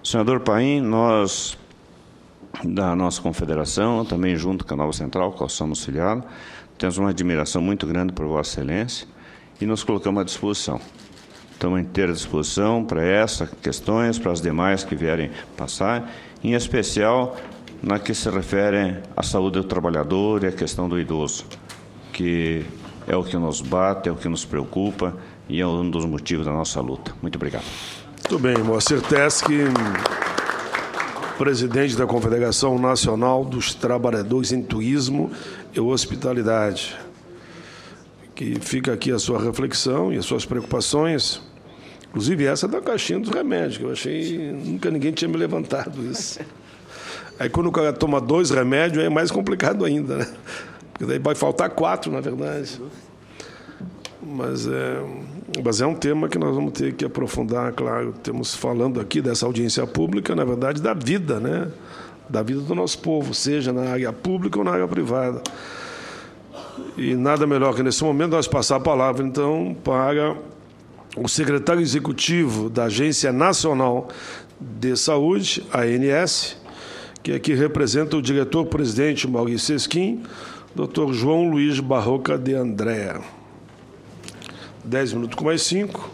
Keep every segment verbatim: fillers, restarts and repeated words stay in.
Senador Paim, nós, da nossa confederação, também junto com a Nova Central, qual somos filiados, temos uma admiração muito grande por Vossa Excelência e nos colocamos à disposição. Estamos à inteira disposição para essas questões, para as demais que vierem passar, em especial na que se refere à saúde do trabalhador e à questão do idoso, que é o que nos bate, é o que nos preocupa e é um dos motivos da nossa luta. Muito obrigado. Muito bem, Moacir Tesc, presidente da Confederação Nacional dos Trabalhadores em Turismo e Hospitalidade. Que fica aqui a sua reflexão e as suas preocupações, inclusive essa da caixinha dos remédios, que eu achei, nunca ninguém tinha me levantado isso. Aí quando o cara toma dois remédios, aí é mais complicado ainda, né? Porque daí vai faltar quatro, na verdade. Mas é, mas é um tema que nós vamos ter que aprofundar, claro. Temos falando aqui dessa audiência pública, na verdade, da vida, né? Da vida do nosso povo, seja na área pública ou na área privada. E nada melhor que, nesse momento, nós passar a palavra, então, para o secretário executivo da Agência Nacional de Saúde, a A N S, que aqui representa o diretor-presidente Maurício Sesquim, doutor João Luiz Barroca de Andréa. Dez minutos com mais cinco,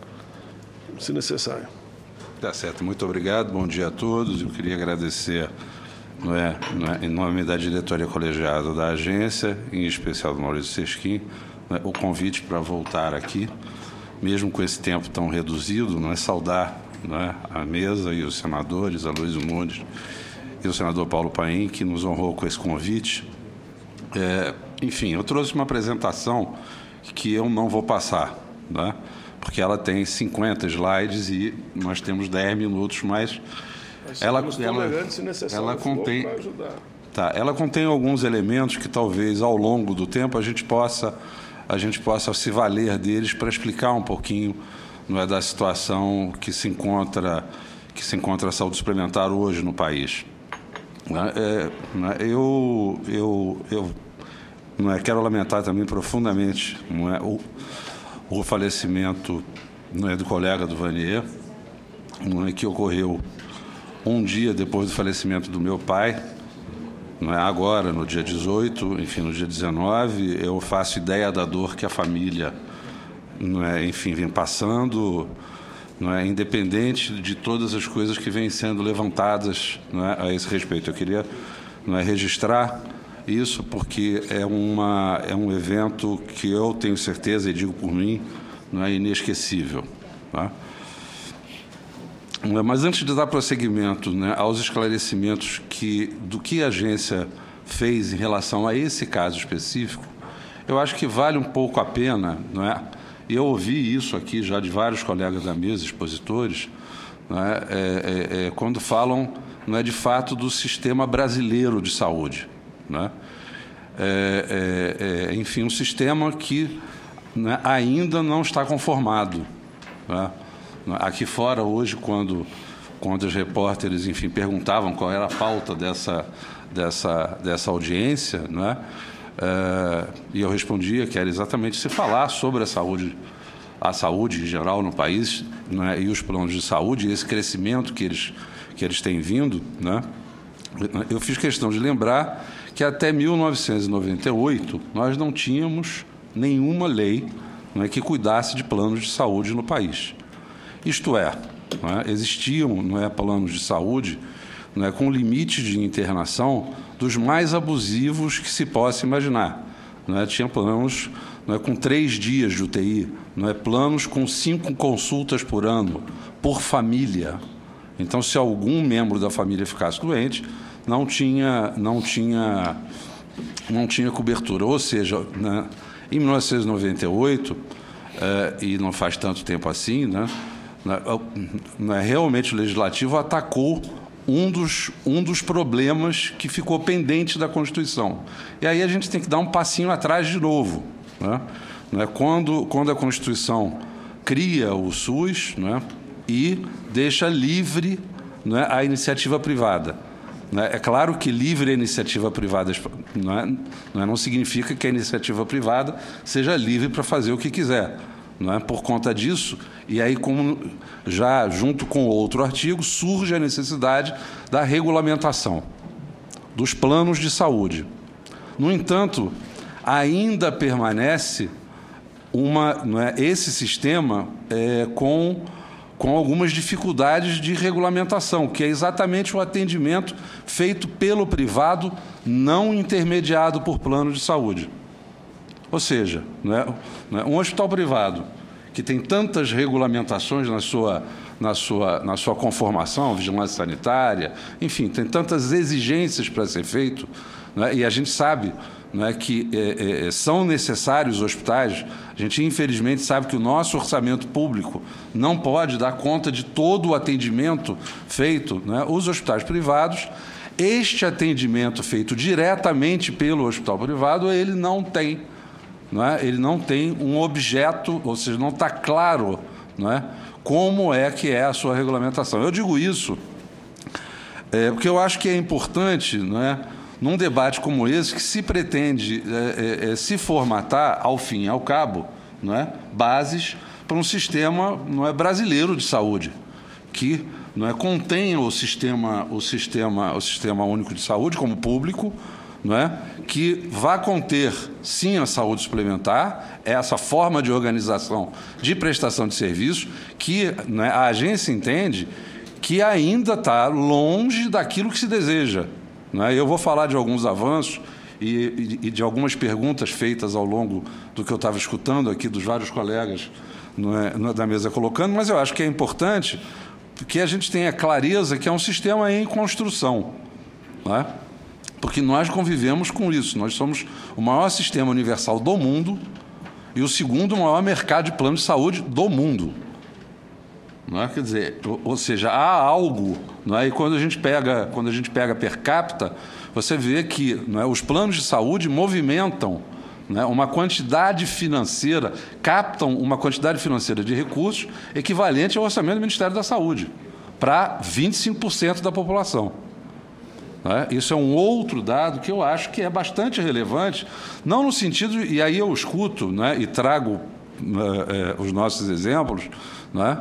se necessário. Tá certo, muito obrigado, bom dia a todos. Eu queria agradecer, não é, não é, em nome da diretoria colegiada da agência, em especial do Maurício Sesquim, não é, o convite para voltar aqui, mesmo com esse tempo tão reduzido, não é, saudar, não é, a mesa e os senadores, a Luiz Mundes e o senador Paulo Paim, que nos honrou com esse convite. É, enfim, eu trouxe uma apresentação que eu não vou passar, né? Porque ela tem cinquenta slides e nós temos dez minutos, mas, mas ela, ela, ela, contém, tá, ela contém alguns elementos que talvez ao longo do tempo a gente possa, a gente possa se valer deles para explicar um pouquinho, não é, da situação que se encontra, que se encontra a saúde suplementar hoje no país. É, eu, eu, eu não é, quero lamentar também profundamente, não é, o, o falecimento, não é, do colega do Vanier, não é, que ocorreu um dia depois do falecimento do meu pai. Não é, agora, no dia dezoito, enfim, no dia dezenove, eu faço ideia da dor que a família, não é, enfim, vem passando, não é, independente de todas as coisas que vêm sendo levantadas, não é, a esse respeito. Eu queria, não é, registrar isso porque é, uma, é um evento que eu tenho certeza, e digo por mim, não é inesquecível. Tá? Mas antes de dar prosseguimento, né, aos esclarecimentos que, do que a agência fez em relação a esse caso específico, eu acho que vale um pouco a pena, não é? E eu ouvi isso aqui já de vários colegas da mesa, expositores, não é? É, é, é, quando falam, não é, de fato, do sistema brasileiro de saúde. Não é? É, é, é, enfim, um sistema que, né, ainda não está conformado. Não é? Aqui fora, hoje, quando, quando os repórteres, enfim, perguntavam qual era a pauta dessa, dessa, dessa audiência, não é? É, e eu respondia que era exatamente se falar sobre a saúde, a saúde em geral no país, não é? E os planos de saúde, e esse crescimento que eles, que eles têm vindo, não é? Eu fiz questão de lembrar que até mil novecentos e noventa e oito nós não tínhamos nenhuma lei, não é, que cuidasse de planos de saúde no país. Isto é, não é, existiam, não é, planos de saúde, não é, com limites de internação dos mais abusivos que se possa imaginar. Não é, tinha planos, não é, com três dias de U T I, não é, planos com cinco consultas por ano, por família. Então, se algum membro da família ficasse doente, não tinha, não tinha, não tinha cobertura. Ou seja, né, em mil novecentos e noventa e oito, eh, e não faz tanto tempo assim, né, né, realmente o Legislativo atacou um dos, um dos problemas que ficou pendente da Constituição. E aí a gente tem que dar um passinho atrás de novo. Né? Né, quando, quando a Constituição cria o SUS, né, e deixa livre, né, a iniciativa privada. Né? É claro que livre a iniciativa privada não, é, não, é, não significa que a iniciativa privada seja livre para fazer o que quiser. Não é? Por conta disso, E aí, como já junto com outro artigo, surge a necessidade da regulamentação dos planos de saúde. No entanto, ainda permanece uma, não é, esse sistema é, com, com algumas dificuldades de regulamentação, que é exatamente o atendimento feito pelo privado, não intermediado por plano de saúde. Ou seja, não é, não é, um hospital privado que tem tantas regulamentações na sua, na sua, na sua conformação, vigilância sanitária, enfim, tem tantas exigências para ser feito, não é, e a gente sabe, não é, que é, é, são necessários hospitais. A gente, infelizmente, sabe que o nosso orçamento público não pode dar conta de todo o atendimento feito, não é, os hospitais privados. Este atendimento feito diretamente pelo hospital privado, ele não tem, não é, ele não tem um objeto, ou seja, não está claro, não é, como é que é a sua regulamentação. Eu digo isso é, porque eu acho que é importante, não é, num debate como esse, que se pretende é, é, se formatar, ao fim e ao cabo, não é, bases para um sistema, não é, brasileiro de saúde, que, não é, contenha o sistema, o sistema, o sistema único de saúde como público, não é, que vá conter, sim, a saúde suplementar, essa forma de organização de prestação de serviços, que, não é, a agência entende que ainda está longe daquilo que se deseja. Eu vou falar de alguns avanços e, e de algumas perguntas feitas ao longo do que eu estava escutando aqui dos vários colegas não é, não é da mesa colocando, mas eu acho que é importante que a gente tenha clareza que é um sistema em construção, não é? Porque nós convivemos com isso. Nós somos o maior sistema universal do mundo e o segundo maior mercado de plano de saúde do mundo. Não é? Quer dizer, ou, ou seja, há algo, não é? E quando a gente pega, quando a gente pega per capita, você vê que, não é, os planos de saúde movimentam, não é, uma quantidade financeira, captam uma quantidade financeira de recursos equivalente ao orçamento do Ministério da Saúde, para vinte e cinco por cento da população. Não é? Isso é um outro dado que eu acho que é bastante relevante, não no sentido, e aí eu escuto, não é, e trago é, é, os nossos exemplos, não é?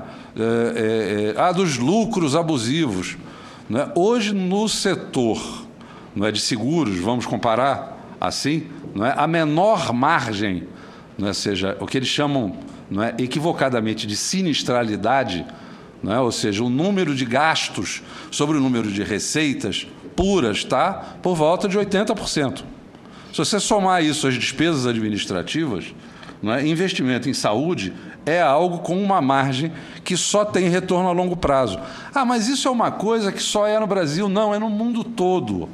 É, é, é, ah, dos lucros abusivos. Não é? Hoje, no setor, não é, de seguros, vamos comparar assim, não é, a menor margem, não é, seja, o que eles chamam, não é, equivocadamente de sinistralidade, não é, ou seja, o número de gastos sobre o número de receitas puras está por volta de oitenta por cento. Se você somar isso às despesas administrativas, não é, investimento em saúde é algo com uma margem que só tem retorno a longo prazo. Ah, mas isso é uma coisa que só é no Brasil. Não, é no mundo todo.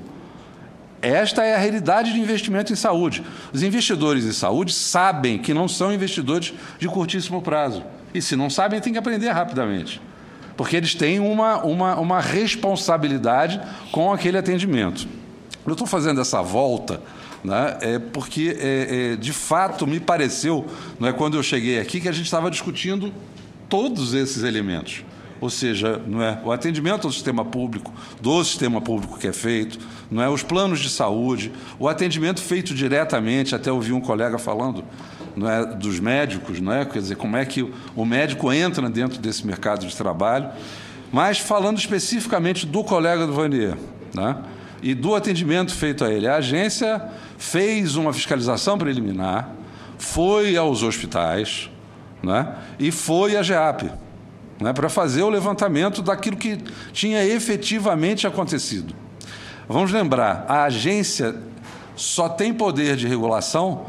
Esta é a realidade de investimento em saúde. Os investidores em saúde sabem que não são investidores de curtíssimo prazo. E, se não sabem, tem que aprender rapidamente. Porque eles têm uma, uma, uma responsabilidade com aquele atendimento. Eu estou fazendo essa volta, né, é porque, é, é, de fato, me pareceu, não é, quando eu cheguei aqui, que a gente estava discutindo todos esses elementos. Ou seja, não é, o atendimento ao sistema público, do sistema público que é feito, não é, os planos de saúde, o atendimento feito diretamente, até ouvi um colega falando, não é, dos médicos, não é, quer dizer, como é que o médico entra dentro desse mercado de trabalho, mas falando especificamente do colega do Vanier, né, e do atendimento feito a ele. A agência fez uma fiscalização preliminar, foi aos hospitais, né, e foi à GEAP, né, para fazer o levantamento daquilo que tinha efetivamente acontecido. Vamos lembrar, a agência só tem poder de regulação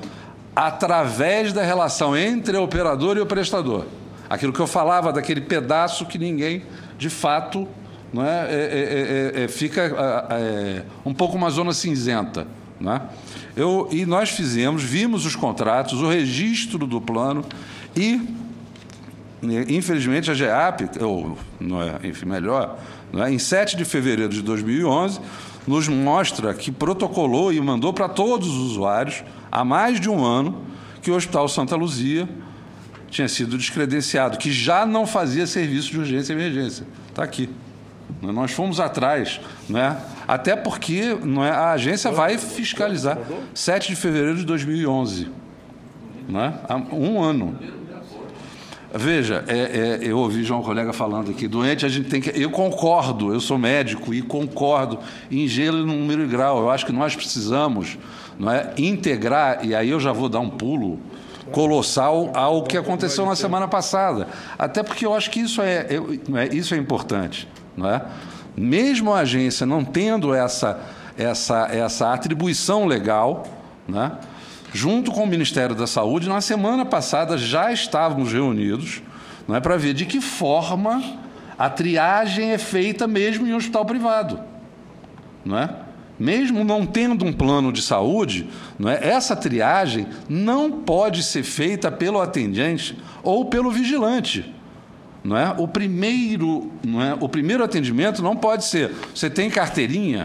através da relação entre o operador e o prestador. Aquilo que eu falava, daquele pedaço que ninguém, de fato, não é, é, é, é, fica é, um pouco uma zona cinzenta. Não é? Eu, e nós fizemos, vimos os contratos, o registro do plano e, infelizmente, a GEAP, ou não é, enfim, melhor, não é, em sete de fevereiro de dois mil e onze, nos mostra que protocolou e mandou para todos os usuários, há mais de um ano, que o Hospital Santa Luzia tinha sido descredenciado, que já não fazia serviço de urgência e emergência. Está aqui. Nós fomos atrás, não é? Até porque, não é, a agência vai fiscalizar. sete de fevereiro de dois mil e onze. Não é? Há um ano. Veja, é, é, eu ouvi João colega falando aqui, doente a gente tem que... Eu concordo, eu sou médico e concordo em gênero, número e grau. Eu acho que nós precisamos, não é, integrar, e aí eu já vou dar um pulo colossal ao que aconteceu na semana passada. Até porque eu acho que isso é, é, isso é importante. Não é? Mesmo a agência não tendo essa, essa, essa atribuição legal, né, junto com o Ministério da Saúde, na semana passada já estávamos reunidos, não é, para ver de que forma a triagem é feita mesmo em um hospital privado. Não é? Mesmo não tendo um plano de saúde, não é, essa triagem não pode ser feita pelo atendente ou pelo vigilante. Não é? O primeiro, não é? O primeiro atendimento não pode ser: você tem carteirinha?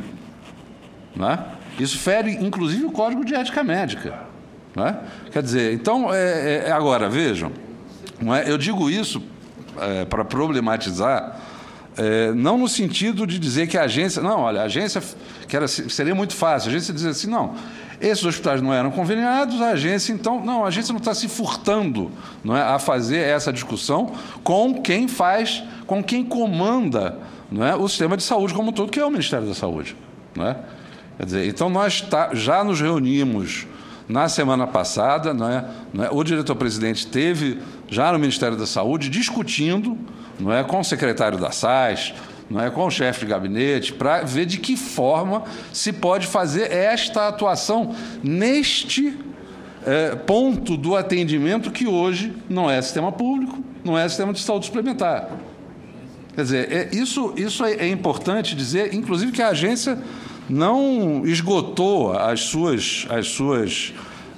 Não é? Isso fere, inclusive, o Código de Ética Médica. Não é? Quer dizer, então, é, é, agora, vejam, não é? Eu digo isso é, para problematizar, é, não no sentido de dizer que a agência... Não, olha, a agência, que era, seria muito fácil, a agência dizer assim, não, esses hospitais não eram conveniados, a agência, então... Não, a agência não está se furtando, não é, a fazer essa discussão com quem faz, com quem comanda, não é, o sistema de saúde como um todo, que é o Ministério da Saúde. Não é? Quer dizer, então, nós tá, já nos reunimos na semana passada, não é, não é, o diretor-presidente esteve já no Ministério da Saúde discutindo, não é, com o secretário da S A S, não é, com o chefe de gabinete, para ver de que forma se pode fazer esta atuação neste é, ponto do atendimento que hoje não é sistema público, não é sistema de saúde suplementar. Quer dizer, é, isso, isso é, é importante dizer, inclusive, que a agência não esgotou as suas, as suas,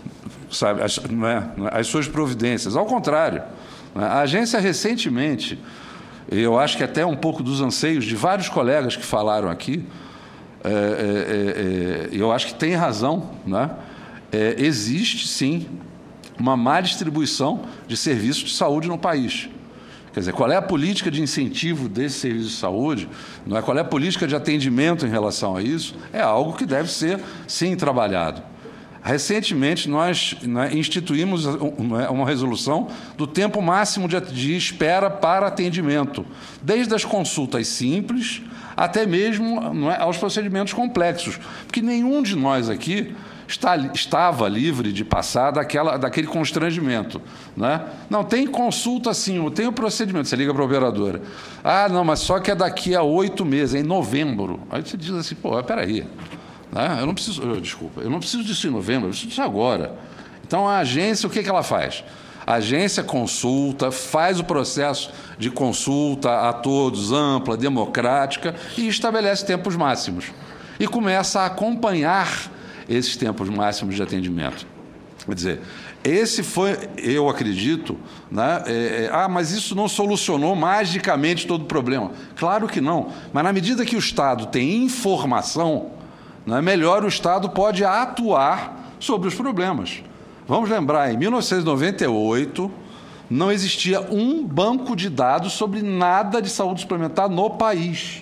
sabe, as, não é, as suas providências. Ao contrário, a agência recentemente, eu acho que até um pouco dos anseios de vários colegas que falaram aqui, é, é, é, eu acho que tem razão, né? É, existe, sim, uma má distribuição de serviços de saúde no país. Quer dizer, qual é a política de incentivo desse serviço de saúde, não é? Qual é a política de atendimento em relação a isso, é algo que deve ser, sim, trabalhado. Recentemente, nós, né, instituímos uma resolução do tempo máximo de, de espera para atendimento, desde as consultas simples até mesmo, não é, aos procedimentos complexos, porque nenhum de nós aqui Está, estava livre de passar daquela, daquele constrangimento. Né? Não, tem consulta sim, tem o procedimento, você liga para a operadora. Ah, não, mas só que é daqui a oito meses, é em novembro. Aí você diz assim, pô, peraí, né? eu não preciso, eu, desculpa, eu não preciso disso em novembro, eu preciso disso agora. Então, a agência, o que, que ela faz? A agência consulta, faz o processo de consulta a todos, ampla, democrática, e estabelece tempos máximos. E começa a acompanhar esses tempos máximos de atendimento. Quer dizer, esse foi, eu acredito, né, é, é, ah, mas isso não solucionou magicamente todo o problema. Claro que não, mas na medida que o Estado tem informação, né, melhor o Estado pode atuar sobre os problemas. Vamos lembrar, em mil novecentos e noventa e oito, não existia um banco de dados sobre nada de saúde suplementar no país.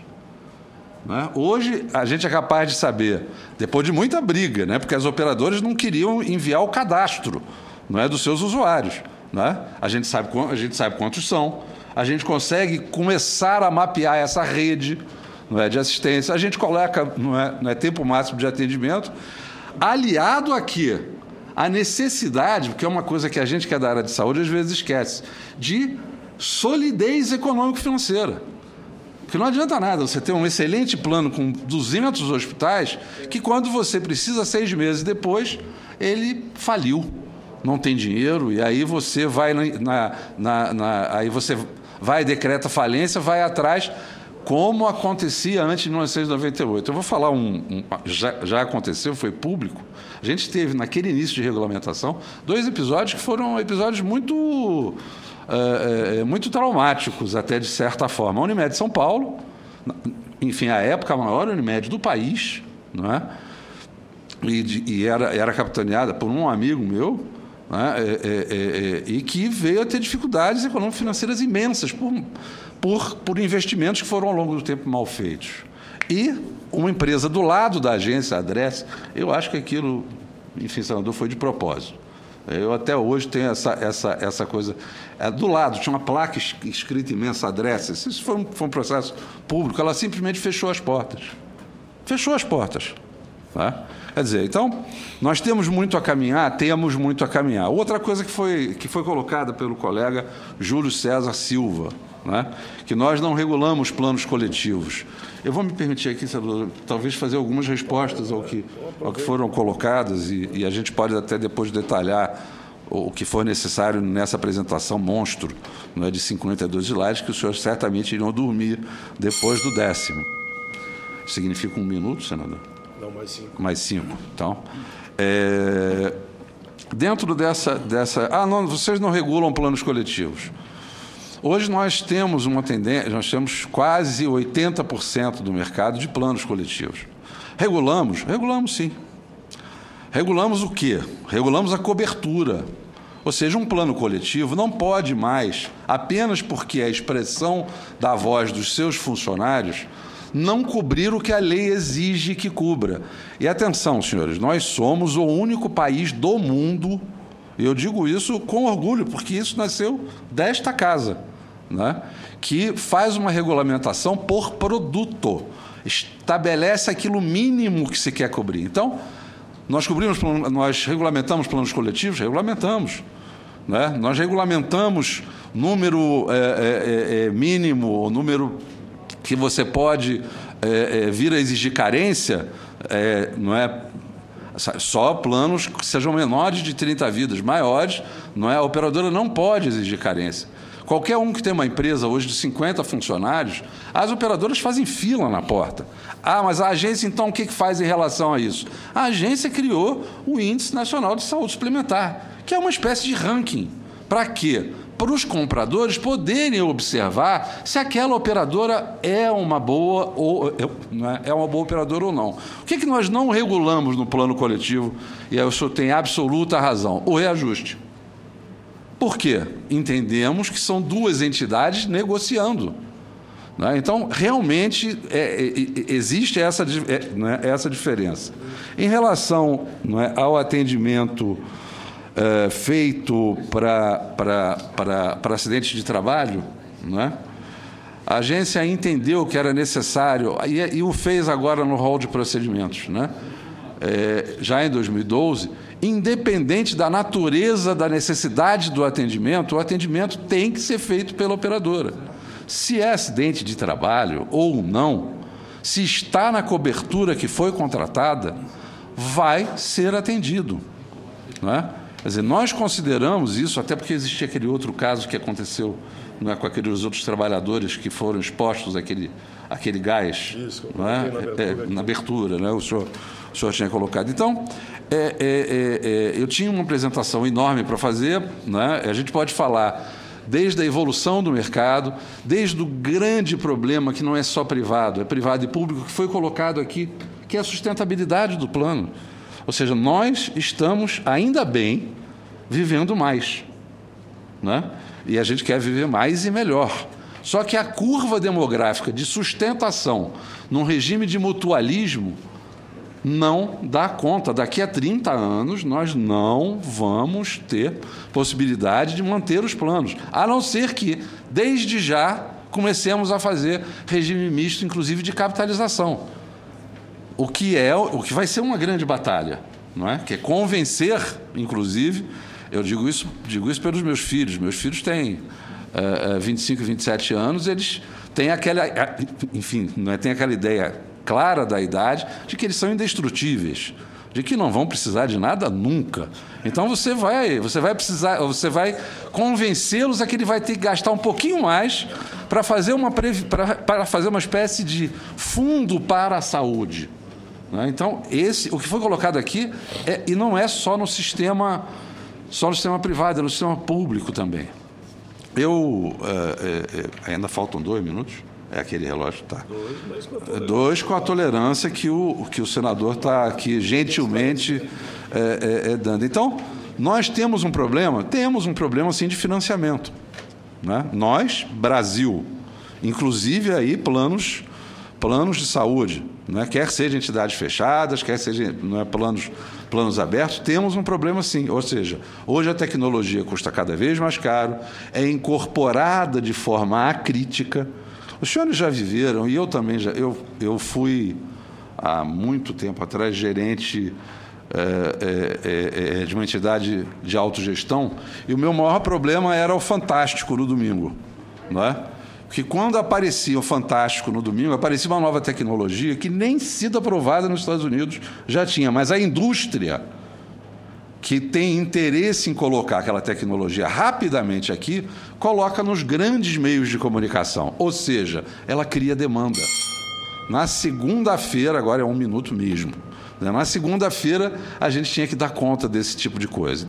Né? Hoje, a gente é capaz de saber, depois de muita briga, né? Porque as operadoras não queriam enviar o cadastro, não é, dos seus usuários. Né? A gente sabe, a gente sabe quantos são, a gente consegue começar a mapear essa rede, não é, de assistência, a gente coloca, não é, não é, tempo máximo de atendimento, aliado aqui a necessidade, porque é uma coisa que a gente que é da área de saúde às vezes esquece, de solidez econômico-financeira. Porque não adianta nada você ter um excelente plano com duzentos hospitais que, quando você precisa, seis meses depois, ele faliu, não tem dinheiro, e aí você vai, na, na, na, aí você vai decreta falência, vai atrás, como acontecia antes de mil novecentos e noventa e oito. Eu vou falar um... um já, já aconteceu, foi público. A gente teve, naquele início de regulamentação, dois episódios que foram episódios muito... É, é, muito traumáticos, até de certa forma. A Unimed São Paulo, enfim, à época, a maior Unimed do país, não é? E, de, e era, era capitaneada por um amigo meu, né? é, é, é, e que veio a ter dificuldades econômico-financeiras imensas por, por, por investimentos que foram, ao longo do tempo, mal feitos. E uma empresa do lado da agência, a Adresse, eu acho que aquilo, enfim, senador, foi de propósito. Eu até hoje tenho essa, essa, essa coisa. É, do lado tinha uma placa escrita imensa adresse. Isso foi um, foi um processo público. Ela simplesmente fechou as portas. Fechou as portas. Tá? Quer dizer, então, nós temos muito a caminhar, temos muito a caminhar. Outra coisa que foi, que foi colocada pelo colega Júlio César Silva, né? Que nós não regulamos planos coletivos. Eu vou me permitir aqui, senador, talvez fazer algumas respostas ao que, ao que foram colocadas e, e a gente pode até depois detalhar o que for necessário nessa apresentação monstro, não é, de cinquenta e dois slides, que os senhores certamente iriam dormir depois do décimo. Significa um minuto, senador? Não, mais cinco. Mais cinco. Então, é, dentro dessa, dessa... Ah, não, vocês não regulam planos coletivos. Hoje nós temos uma tendência, nós temos quase oitenta por cento do mercado de planos coletivos. Regulamos? Regulamos, sim. Regulamos o quê? Regulamos a cobertura. Ou seja, um plano coletivo não pode mais, apenas porque é a expressão da voz dos seus funcionários, não cobrir o que a lei exige que cubra. E atenção, senhores, nós somos o único país do mundo, e eu digo isso com orgulho, porque isso nasceu desta casa, né, que faz uma regulamentação por produto, estabelece aquilo mínimo que se quer cobrir. Então, nós cobrimos, nós regulamentamos planos coletivos? Regulamentamos. Né? Nós regulamentamos número é, é, é, mínimo, número que você pode é, é, vir a exigir carência, é, não é só planos que sejam menores de trinta vidas, maiores, não é? A operadora não pode exigir carência. Qualquer um que tem uma empresa hoje de cinquenta funcionários, as operadoras fazem fila na porta. Ah, mas a agência, então, o que faz em relação a isso? A agência criou o Índice Nacional de Saúde Suplementar, que é uma espécie de ranking. Para quê? Para os compradores poderem observar se aquela operadora é uma boa ou é uma boa operadora ou não. O que, é que nós não regulamos no plano coletivo? E aí o senhor tem absoluta razão: o reajuste. Por quê? Entendemos que são duas entidades negociando. Né? Então, realmente, é, é, existe essa, é, né, essa diferença. Em relação, não é, ao atendimento é, feito para acidentes de trabalho, não é? A agência entendeu que era necessário, e, e o fez agora no rol de procedimentos, né? É, já em dois mil e doze, independente da natureza da necessidade do atendimento, o atendimento tem que ser feito pela operadora. Se é acidente de trabalho ou não, se está na cobertura que foi contratada, vai ser atendido. Não é? Quer dizer, nós consideramos isso, até porque existia aquele outro caso que aconteceu, não é, com aqueles outros trabalhadores que foram expostos àquele, àquele gás, isso, não é? na abertura, é, na abertura, né? o, senhor, o senhor tinha colocado. Então, é, é, é, eu tinha uma apresentação enorme para fazer, né? A gente pode falar desde a evolução do mercado, desde o grande problema que não é só privado, é privado e público, que foi colocado aqui, que é a sustentabilidade do plano. Ou seja, nós estamos, ainda bem, vivendo mais, né? E a gente quer viver mais e melhor. Só que a curva demográfica de sustentação num regime de mutualismo não dá conta. Daqui a trinta anos, nós não vamos ter possibilidade de manter os planos, a não ser que, desde já, comecemos a fazer regime misto, inclusive de capitalização. O que, é, o que vai ser uma grande batalha, não é? Que é convencer, inclusive, eu digo isso, digo isso pelos meus filhos. Meus filhos têm uh, vinte e cinco, vinte e sete anos, eles têm aquela, enfim, não é, têm aquela ideia clara da idade de que eles são indestrutíveis, de que não vão precisar de nada nunca. Então você vai, você vai precisar, você vai convencê-los a que ele vai ter que gastar um pouquinho mais para fazer uma para fazer uma espécie de fundo para a saúde. Então, esse, o que foi colocado aqui, é, e não é só no sistema, só no sistema privado, é no sistema público também. Eu, é, é, ainda faltam dois minutos? É aquele relógio, tá? Dois, mas com a tolerância. Dois com a tolerância que o, que o senador está aqui gentilmente é, é, é, dando. Então, nós temos um problema? Temos um problema, sim, de financiamento. Né? Nós, Brasil, inclusive aí planos... planos de saúde, não é? Quer sejam entidades fechadas, quer sejam, não é, planos, planos abertos, temos um problema sim. Ou seja, hoje a tecnologia custa cada vez mais caro, é incorporada de forma acrítica. Os senhores já viveram, e eu também já, eu, eu fui há muito tempo atrás gerente é, é, é, de uma entidade de autogestão, e o meu maior problema era o Fantástico no domingo, não é? Porque quando aparecia o Fantástico no domingo, aparecia uma nova tecnologia que nem sido aprovada nos Estados Unidos já tinha, mas a indústria que tem interesse em colocar aquela tecnologia rapidamente aqui, coloca nos grandes meios de comunicação, ou seja, ela cria demanda. Na segunda-feira, agora é um minuto mesmo, né? Na segunda-feira a gente tinha que dar conta desse tipo de coisa.